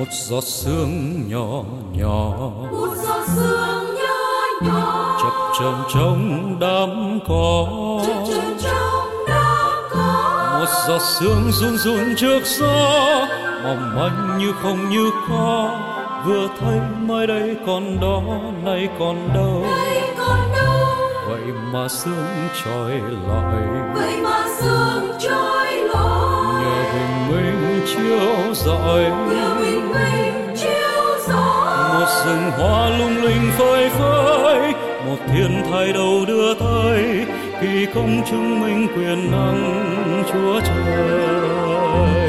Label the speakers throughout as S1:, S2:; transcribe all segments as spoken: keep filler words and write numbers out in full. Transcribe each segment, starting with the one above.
S1: một giọt sương nhỏ nhỏ,
S2: một giọt sương nhỏ nhỏ,
S1: chập chờn trong đám cỏ,
S2: chập chờn trong đám cỏ.
S1: một giọt sương run run trước gió, mỏng manh như không như có. Vừa thấy mai đây còn đó, nay còn đâu,
S2: Nay còn đâu,
S1: vậy mà sương trôi lại,
S2: vậy mà sương trôi lối.
S1: nhờ bình minh chiếu rọi,
S2: Nhờ bình minh chiếu rọi.
S1: một rừng hoa lung linh phơi phới, một thiên thai đầu đưa tới, kỳ công chứng minh quyền năng Chúa Trời.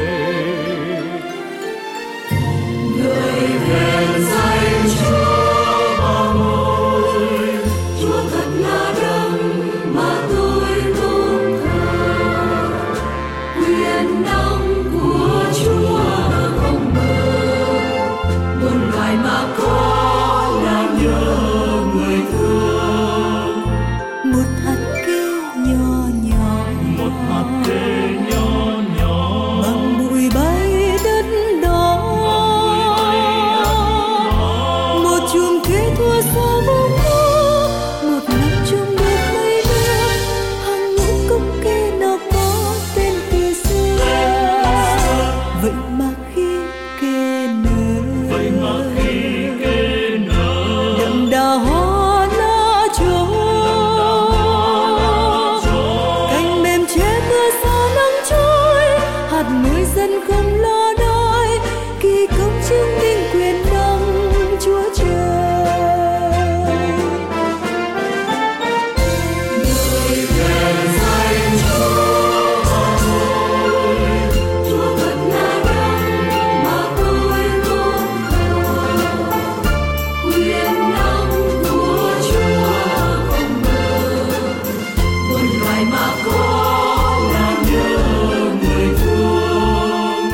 S2: Người khen danh Chúa mà ngồi, Chúa thật là đấng mà tôi tôn thờ. Quyền năng của Chúa không mờ, muôn loài mà có là nhờ người thương.
S3: Một hạt kê nhỏ nhỏ,
S1: Một hạt kê nhỏ nhỏ,
S3: bằng bụi bay đất đỏ. Một chùm kê thua xa bóng mơ, một nắng chung được mây mưa. Hàng ngũ cốc kê nào có tên kia xưa, vậy mà khi kê nở,
S1: vậy mà khi kê nở,
S3: đậm đà hoa lá trầu. Cành mềm che mưa xa nắng trôi, hạt muối dân không lo đói, kỳ công chứng minh quyền năng Chúa Trời.
S2: Người khen danh Chúa mà ngồi, Chúa thật là đấng mà tôi tôn thờ. Quyền năng của Chúa không mờ, muôn loài mà có là nhờ người thương.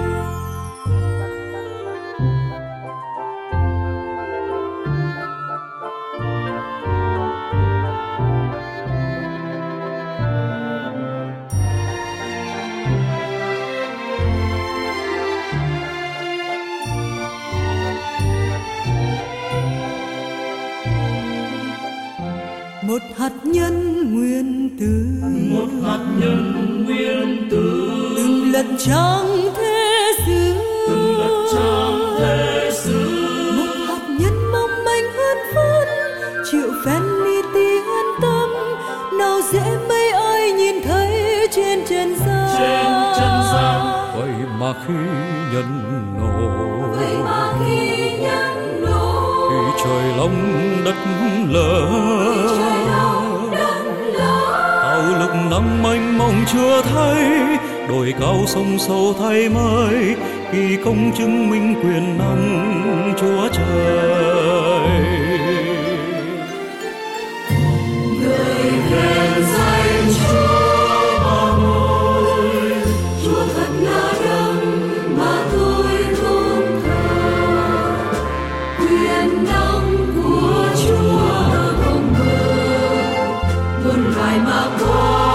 S3: Một hạt nhân nguyên tử,
S1: một hạt nhân nguyên tử,
S3: từng lật trang thế sự,
S1: từng lật trang thế sự.
S3: một hạt nhân mong manh hơn phấn, chịu phen li ti an tâm, nào dễ mấy ai nhìn thấy trên trần gian.
S1: Trên trần gian, vậy mà khi nhân nổ,
S2: Vậy mà khi nhân nổ,
S1: khi trời long đất lở,
S2: trời long đất lở.
S1: hào lực năm mênh mông chưa thấy, đồi cao sông sâu thay mới, kỳ công chứng minh quyền năng Chúa Trời.
S2: Người khen danh Chúa mà ngồi, Chúa thật là đấng mà tôi tôn thờ. Quyền năng của Chúa không mờ, muôn loài mà có